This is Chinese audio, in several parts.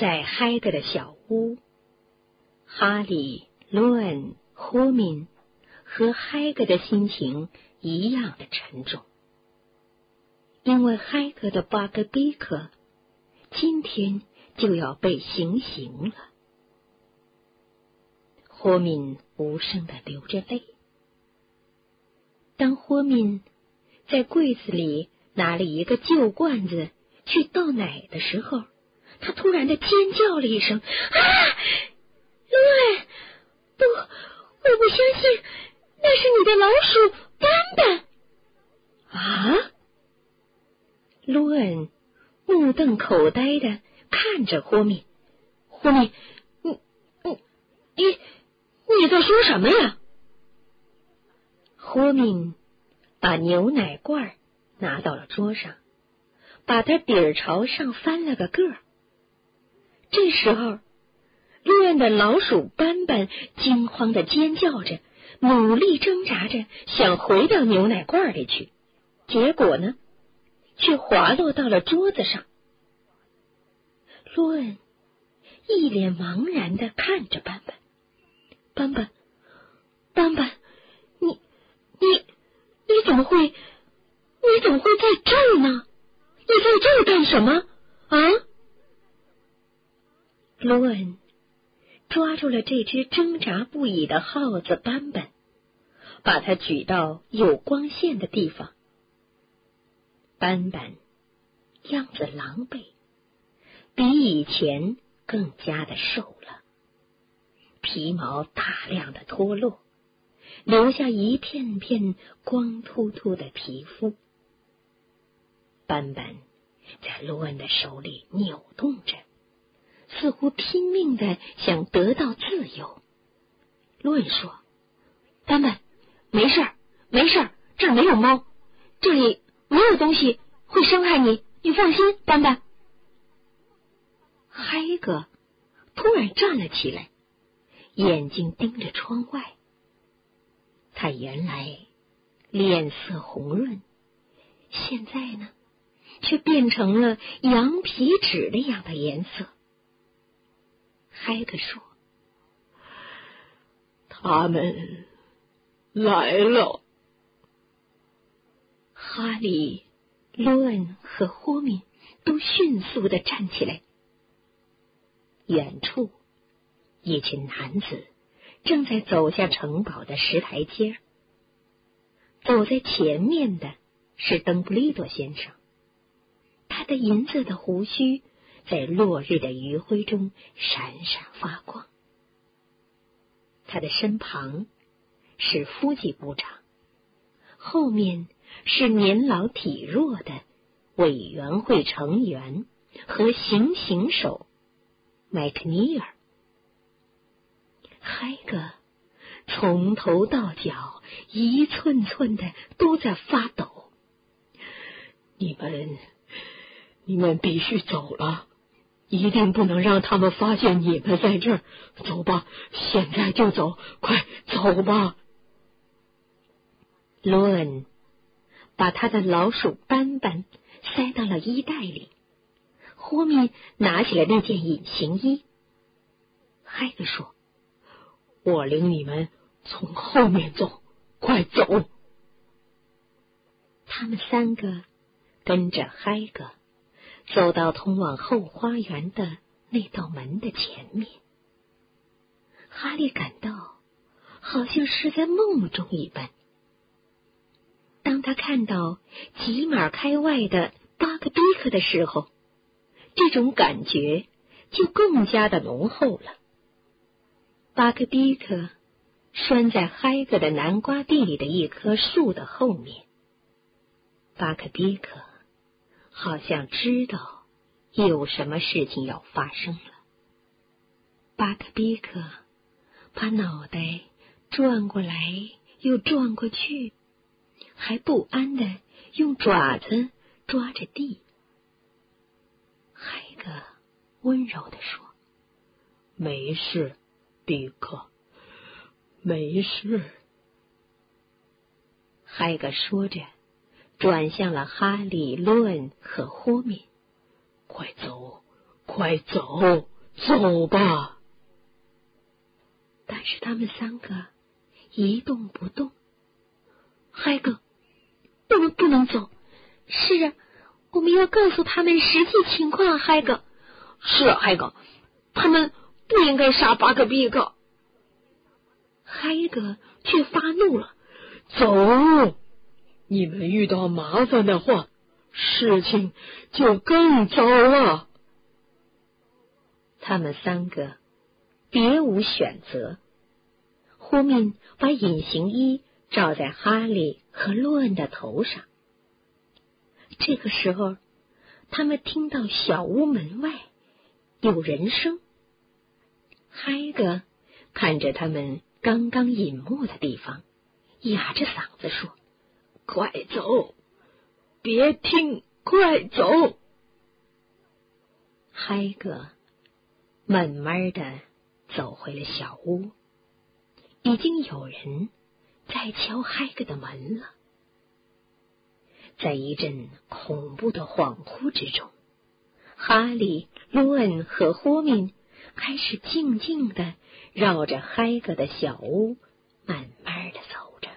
在嗨格的小屋，哈利、罗恩、霍敏和嗨格的心情一样的沉重，因为嗨格的巴格比克今天就要被行刑了。霍敏无声地流着泪。当霍敏在柜子里拿了一个旧罐子去倒奶的时候，他突然的尖叫了一声：“啊！罗恩，不，我不相信，那是你的老鼠斑斑！”啊！罗恩目瞪口呆的看着霍敏，霍敏，你在说什么呀？霍敏把牛奶罐拿到了桌上，把它底儿朝上翻了个个儿。这时候，罗恩的老鼠斑斑惊慌的尖叫着，努力挣扎着想回到牛奶罐里去，结果呢，却滑落到了桌子上。罗恩一脸茫然的看着斑斑，斑斑，你怎么会在这儿呢？你在这儿干什么啊？罗恩抓住了这只挣扎不已的耗子斑斑，把它举到有光线的地方。斑斑样子狼狈，比以前更加的瘦了，皮毛大量的脱落，留下一片片光秃秃的皮肤。斑斑在罗恩的手里扭动着，似乎拼命的想得到自由。罗恩说：“斑斑，没事儿，这儿没有猫，这里没有东西会伤害你，你放心，斑斑。”嗨格突然站了起来，眼睛盯着窗外。他原来脸色红润，现在呢，却变成了羊皮纸那样的颜色。嗨格说：“他们来了。”哈利、罗恩和霍敏都迅速地站起来。远处，一群男子正在走下城堡的石台阶。走在前面的是邓布利多先生，他的银色的胡须在落日的余晖中闪闪发光。他的身旁是夫纪部长，后面是年老体弱的委员会成员和行刑手麦克尼尔。嗨格从头到脚一寸寸的都在发抖。你们必须走了，一定不能让他们发现你们在这儿。走吧，现在就走，快走吧。罗恩把他的老鼠斑斑塞到了衣袋里，霍敏拿起了那件隐形衣。嗨格说：“我领你们从后面走，快走。”他们三个跟着嗨格走到通往后花园的那道门的前面。哈利感到好像是在梦中一般。当他看到几码开外的巴格比克的时候，这种感觉就更加的浓厚了。巴格比克拴在嗨格的南瓜地里的一棵树的后面。巴克比克好像知道有什么事情要发生了。巴克比克把脑袋转过来又转过去，还不安地用爪子抓着地。嗨格温柔地说：“没事，比克，没事。”嗨格说着转向了哈利、罗恩和霍敏：“快走，快走！ 走吧。 但是他们三个一动不动。海格，我们不能走。是啊，我们要告诉他们实际情况，海格。 是啊，海格，他们不应该杀巴克比克。 海格却发怒了。 走，你们遇到麻烦的话，事情就更糟了。 他们三个别无选择。霍敏把隐形衣罩在哈利和洛恩的头上。这个时候，他们听到小屋门外有人声。海格看着他们刚刚隐没的地方，哑着嗓子说：“ 快走，别停，快走！” 海格慢慢的走回了小屋，已经有人在敲海格的门了。在一阵恐怖的恍惚之中，哈利、洛恩和霍敏开始静静的绕着海格的小屋慢慢的走着。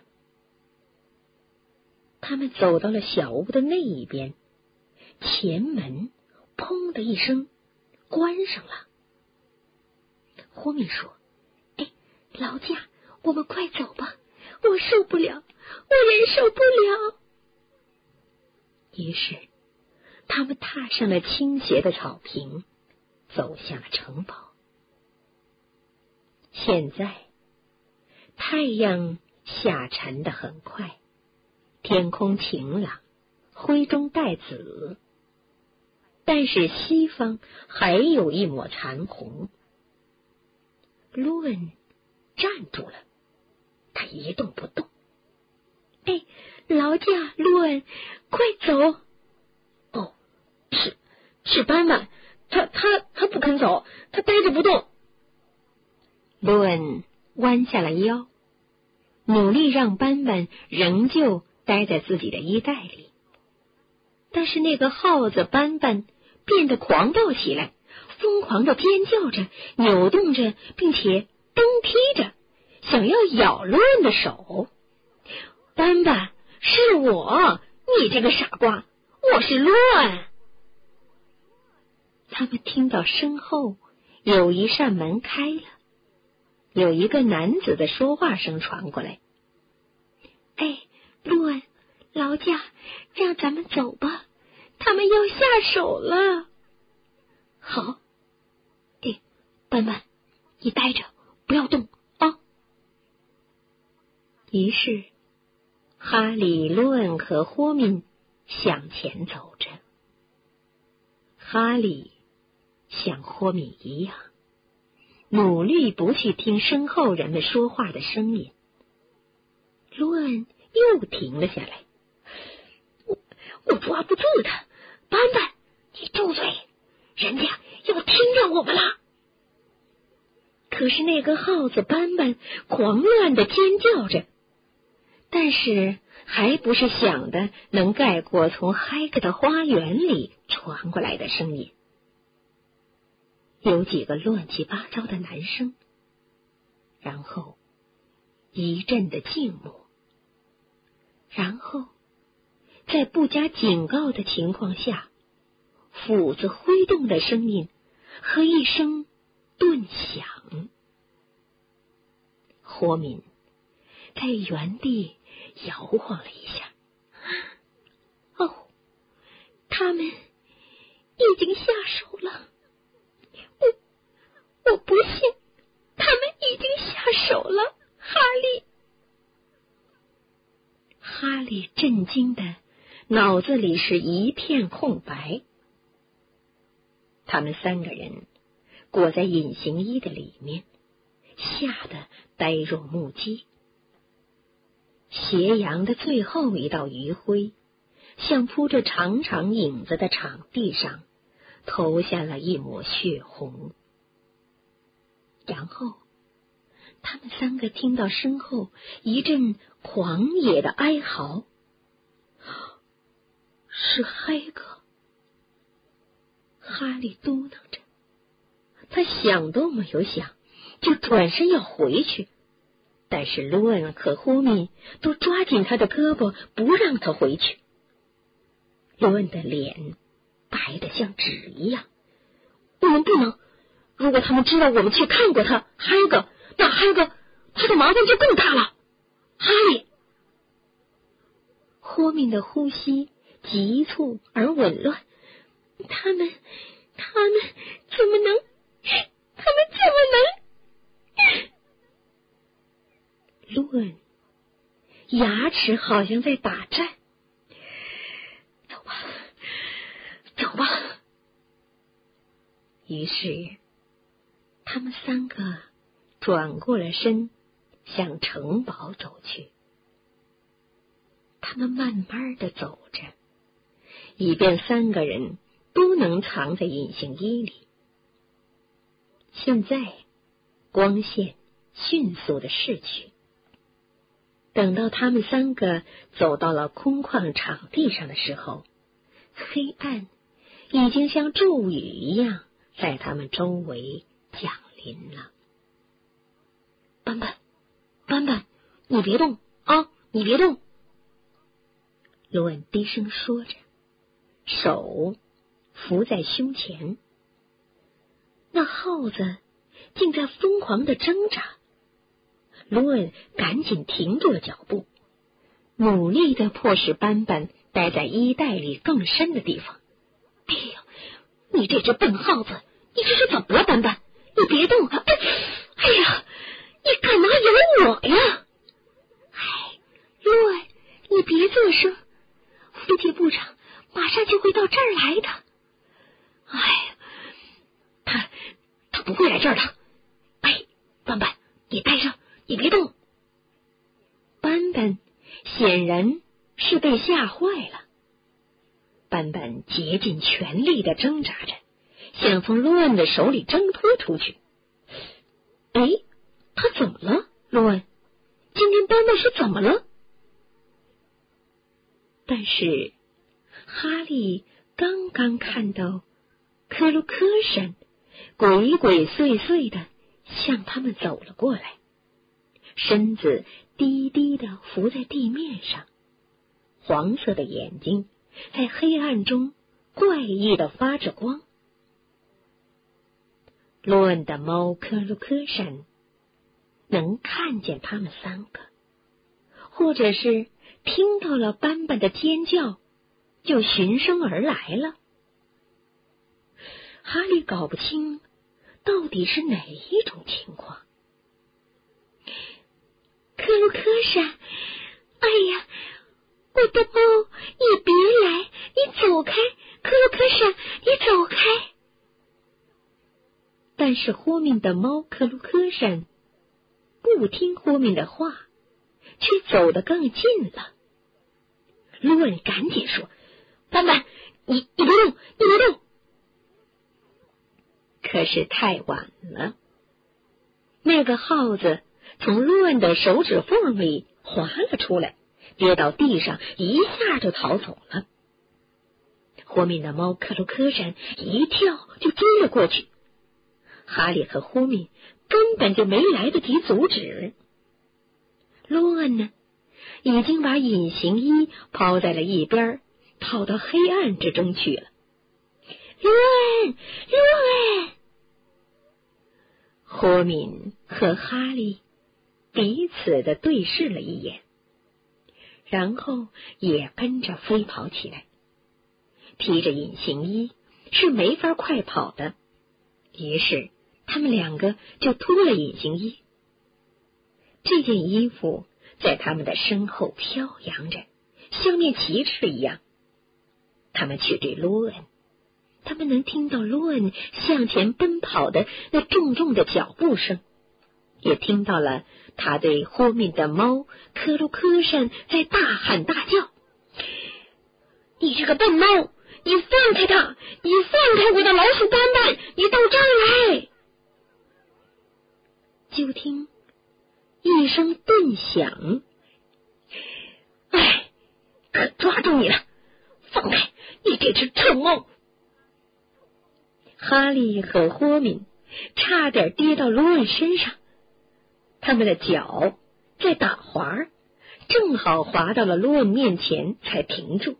他们走到了小屋的那一边，前门砰的一声关上了。霍敏说：“哎，劳驾，我们快走吧，我受不了，我忍受不了。”于是他们踏上了倾斜的草坪，走向了城堡。现在太阳下沉得很快，天空晴朗，灰中带紫，但是西方还有一抹残红。洛恩站住了，他一动不动。“哎，劳驾，洛恩，快走！”“ 哦，是斑斑，他不肯走，他呆着不动。” 洛恩弯下了腰，努力让斑斑仍旧待在自己的衣袋里。但是那个耗子斑斑变得狂暴起来，疯狂的尖叫着，扭动着，并且蹬踢着，想要咬洛恩的手。“斑斑，是我，你这个傻瓜，我是洛恩。”他们听到身后有一扇门开了，有一个男子的说话声传过来：“哎，洛恩，劳驾，让咱们走吧，他们要下手了。”“好。”“哎，斑斑，你待着，不要动啊。”于是哈利、洛恩和霍敏向前走着。哈利像霍敏一样，努力不去听身后人们说话的声音。洛恩又停了下来。我抓不住他，斑斑，你住嘴，人家要听着我们了。”可是那个耗子斑斑狂乱的尖叫着，但是还不是响的能盖过从海格的花园里传过来的声音。有几个乱七八糟的男声，然后一阵的静默，然后在不加警告的情况下，斧子挥动的声音和一声顿响。霍敏在原地摇晃了一下。“哦，他们已经下手了。我不信，他们已经下手了，哈利。”哈利震惊的脑子里是一片空白。他们三个人裹在隐形衣的里面，吓得呆若木鸡。斜阳的最后一道余晖像铺着长长影子的场地上投下了一抹血红。然后他们三个听到身后一阵狂野的哀嚎。“是海格！”哈利嘟囔着， 他想都没有想，就转身要回去，但是罗恩和霍米都抓紧他的胳膊，不让他回去。罗恩的脸白得像纸一样。我们不能，如果他们知道我们去看过他，嗨哥，那嗨哥他的麻烦就更大了。哈利，霍米的呼吸急促而紊乱。他们怎么能？罗恩牙齿好像在打颤。走吧。于是他们三个转过了身，向城堡走去。他们慢慢地走着，以便三个人都能藏在隐形衣里。现在光线迅速地逝去，等到他们三个走到了空旷场地上的时候，黑暗已经像骤雨一样在他们周围降临了。斑斑，你别动啊，你别动。罗恩低声说着，手扶在胸前。那耗子竟在疯狂地挣扎。罗恩赶紧停住了脚步，努力地迫使斑斑待在衣袋里更深的地方。哎呀，你这只笨耗子，你这是怎么了，斑斑？你别动！哎呀，你干嘛咬我呀？罗恩，你别作声，飞机部长马上就会到这儿来的。他不会来这儿的。斑斑，你待着，你别动。斑斑显然是被吓坏了。斑斑竭尽全力地挣扎着，想从罗恩的手里挣脱出去。他怎么了，罗恩？今天斑斑是怎么了？但是哈利刚刚看到克鲁科山鬼鬼祟祟地向他们走了过来，身子低低地伏在地面上，黄色的眼睛在黑暗中怪异地发着光。罗恩的猫克鲁科山能看见他们三个，或者是听到了斑斑的尖叫，就循声而来了。哈利搞不清到底是哪一种情况。克鲁科山，哎呀，我的猫，你别来，你走开，克鲁科山，你走开。但是霍敏的猫克鲁科山不听霍敏的话，却走得更近了。罗恩赶紧说：“斑斑，你别动，你别动！”可是太晚了，那个耗子从罗恩的手指缝里滑了出来，跌到地上，一下就逃走了。霍敏的猫克鲁科山一跳就追了过去，哈利和霍敏根本就没来得及阻止。罗恩呢，已经把隐形衣抛在了一边，逃到黑暗之中去了。罗恩！霍敏和哈利彼此的对视了一眼，然后也跟着飞跑起来。披着隐形衣是没法快跑的，于是他们两个就脱了隐形衣。这件衣服在他们的身后飘扬着，像面旗帜一样。他们去追罗恩，他们能听到罗恩向前奔跑的那重重的脚步声，也听到了他对霍敏的猫克鲁科山在大喊大叫：“你这个笨猫，你放开他！你放开我的老鼠斑斑！你到这儿来！”就听一声顿响，可抓住你了！放开你这只臭猫！哈利和霍敏差点跌到罗恩身上。他们的脚在打滑，正好滑到了罗恩面前，才停住。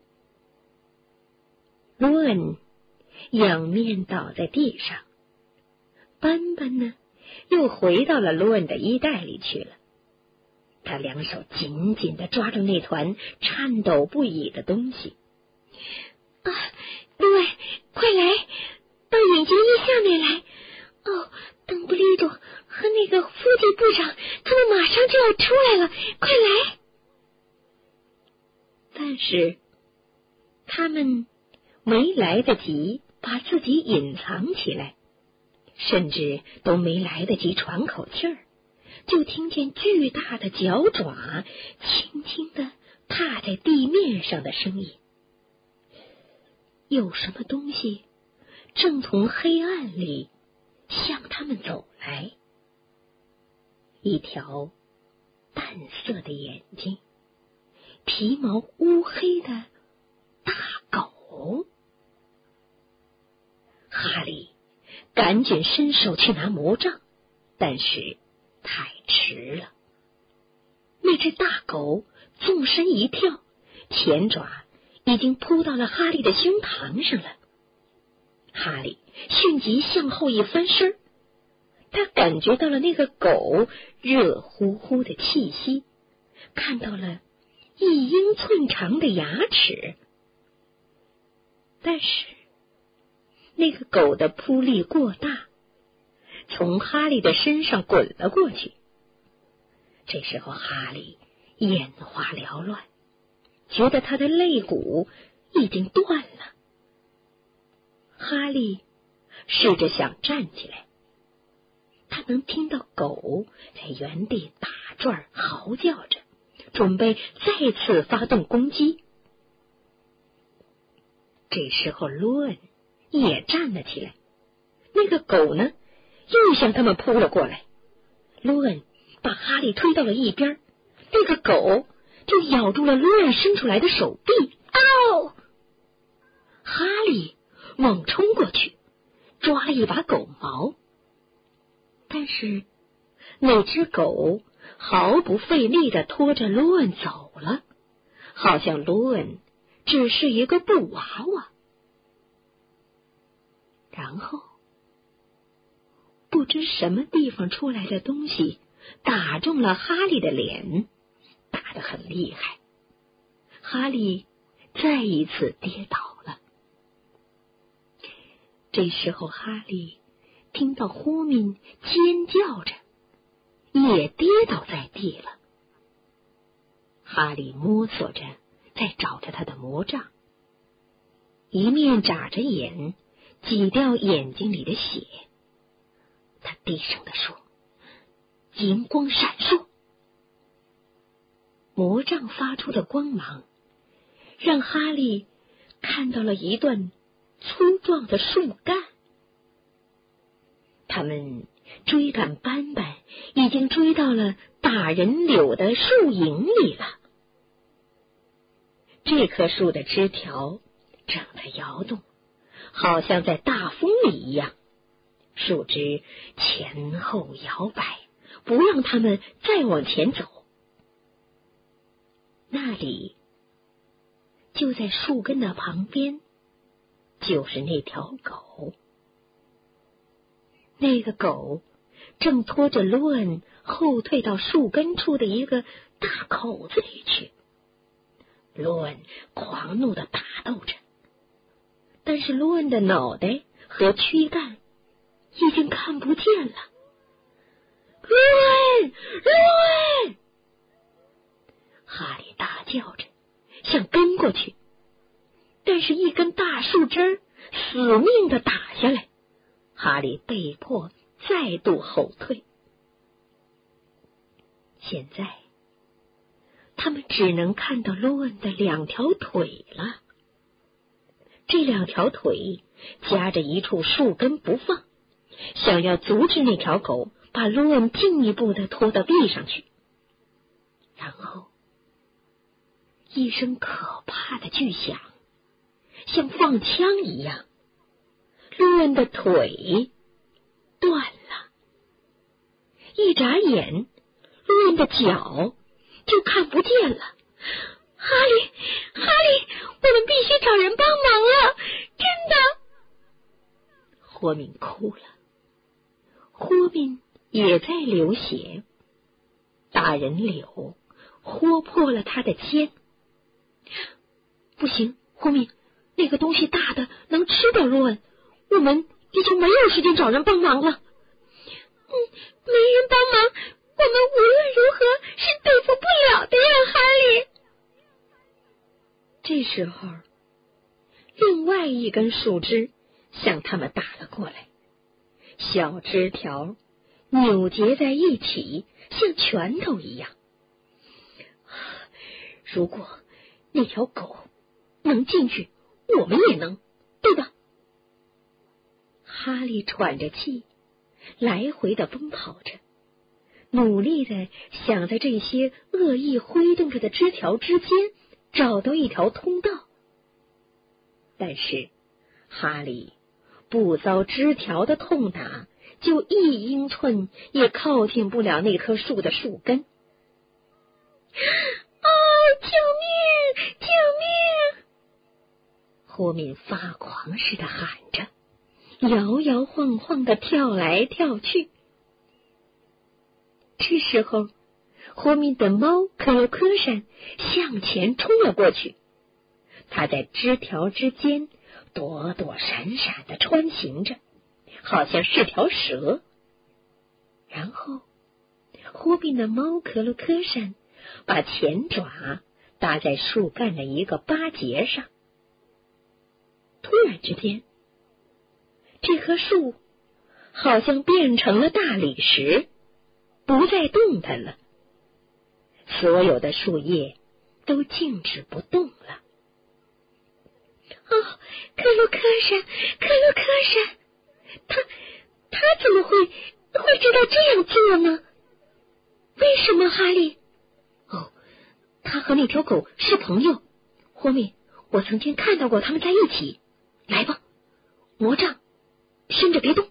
罗恩仰面倒在地上，斑斑呢，又回到了罗恩的衣袋里去了。他两手紧紧地抓住那团颤抖不已的东西。 罗恩，快来，到眼镜衣下面来。邓布利多和那个伏地部长，他们马上就要出来了，快来！ 但是他们没来得及把自己隐藏起来，甚至都没来得及喘口气儿，就听见巨大的脚爪轻轻地踏在地面上的声音。有什么东西正从黑暗里向他们走来。一条淡色的眼睛，皮毛乌黑的大狗。哈利赶紧伸手去拿魔杖，但是太迟了。那只大狗纵身一跳，前爪已经扑到了哈利的胸膛上了。哈利迅即向后一翻身，他感觉到了那个狗热乎乎的气息，看到了1英寸长的牙齿。但是那个狗的扑力过大，从哈利的身上滚了过去。这时候哈利眼花缭乱，觉得他的肋骨已经断了。哈利试着想站起来，他能听到狗在原地打转嚎叫着，准备再次发动攻击。这时候罗恩也站了起来，那个狗呢又向他们扑了过来。罗恩把哈利推到了一边，那个狗就咬住了罗恩伸出来的手臂。嗷！哈利猛冲过去，抓了一把狗毛，但是那只狗毫不费力地拖着罗恩走了，好像罗恩只是一个布娃娃。然后不知什么地方出来的东西打中了哈利的脸，打得很厉害。哈利再一次跌倒了。这时候哈利听到霍敏尖叫着，也跌倒在地了。哈利摸索着在找着他的魔杖，一面眨着眼挤掉眼睛里的血。他低声地说：“银光闪烁。”魔杖发出的光芒让哈利看到了一段粗壮的树干。他们追赶斑斑已经追到了大人柳的树影里了。这棵树的枝条正在摇动，好像在大风里一样，树枝前后摇摆，不让他们再往前走。那里就在树根的旁边，就是那条狗。那个狗正拖着罗恩后退到树根处的一个大口子里去。罗恩狂怒地打斗着，但是罗恩的脑袋和躯干已经看不见了。罗恩，罗恩！哈利大叫着想跟过去，但是一根大树枝死命地打下来，哈利被迫再度后退。现在他们只能看到罗恩的2条腿了。这2条腿夹着一处树根不放，想要阻止那条狗把罗恩进一步的拖到地上去。然后一声可怕的巨响，像放枪一样，罗恩的腿断一眨眼，路恩的脚就看不见了。 哈利，我们必须找人帮忙了，真的。 霍敏哭了，霍敏也在流血，大人柳豁破了他的肩。不行，霍敏，那个东西大的能吃掉路恩，我们已经没有时间找人帮忙了。 没人帮忙，我们无论如何是对付不了的呀，哈利。 这时候，另外一根树枝向他们打了过来，小枝条扭结在一起，像拳头一样。如果那条狗能进去，我们也能，对吧？哈利喘着气，来回的奔跑着，努力的想在这些恶意挥动着的枝条之间找到一条通道。但是哈利不遭枝条的痛打，就1英寸也靠近不了那棵树的树根。 哦，救命！救命！ 霍敏发狂似的喊着，摇摇晃晃的跳来跳去。这时候，霍敏的猫克罗科山向前冲了过去，它在枝条之间躲躲闪闪的穿行着，好像是条蛇。然后，霍敏的猫克罗科山把前爪搭在树干的一个巴结上。突然之间，这棵树好像变成了大理石，不再动弹了，所有的树叶都静止不动了。 哦，克罗科山，他怎么会知道这样做呢？为什么，哈利？ 哦，他和那条狗是朋友。霍敏，我曾经看到过他们在一起。来吧，魔杖，伸着别动。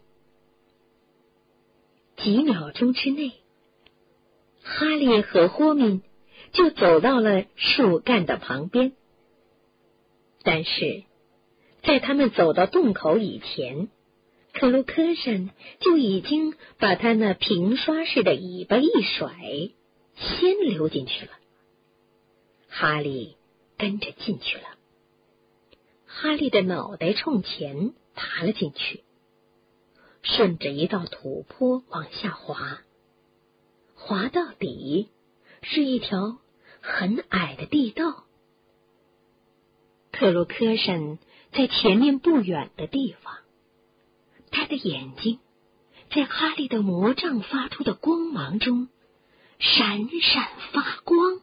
几秒钟之内，哈利和霍敏就走到了树干的旁边。但是在他们走到洞口以前，克鲁科山就已经把他那平刷似的尾巴一甩，先溜进去了。哈利跟着进去了。哈利的脑袋冲前爬了进去，顺着一道土坡往下滑，滑到底是一条很矮的地道。克鲁科山在前面不远的地方，他的眼睛在哈利的魔杖发出的光芒中闪闪发光。